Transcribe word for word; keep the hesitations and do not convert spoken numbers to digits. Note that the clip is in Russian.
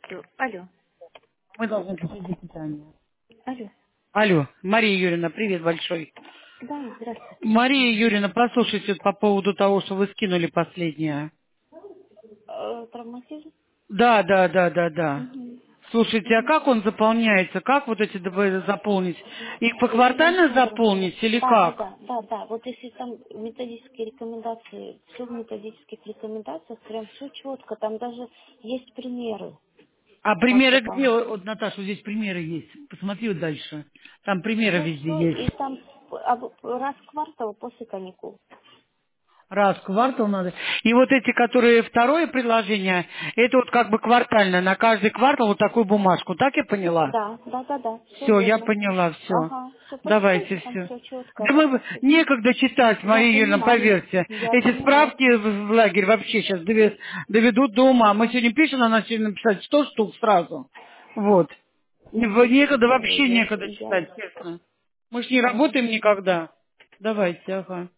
Алло. Алло. Мы должны купить для питания. Алло. Алло, Мария Юрьевна, привет большой. Да, здравствуйте. Мария Юрьевна, послушайте вот по поводу того, что вы скинули последнее. Э, травматизм? Да, да, да, да, да. Угу. Слушайте, а Угу. как он заполняется? Как вот эти ДБ заполнить? Их Я поквартально смотрю. заполнить или Да, да, как? да, да, да. Вот если там методические рекомендации, все в методических рекомендациях, прям все четко, там даже есть примеры, А как примеры где? заполнять. Вот, Наташа, вот здесь примеры есть. Посмотри вот дальше. Там примеры Все, везде все, и есть. там об- раз в квартал после каникул. Раз в квартал надо. И вот эти, которые второе предложение, это вот как бы квартально, на каждый квартал вот такую бумажку. Так я поняла? Да, да, да, да, все Все, я верно. поняла, все. Ага, все, Давайте, почитайте, там все. все четко. Да мы некогда читать, Я Мария Юрьевна, понимаю, поверьте. я Эти понимаю. справки в в лагерь вообще сейчас доведут до ума. Мы сегодня пишем, она сегодня написать сто штук сразу. Вот. Не- Некогда, Э, вообще Я, некогда я читать, честно. Мы ж не Ага. работаем никогда. Давайте, ага.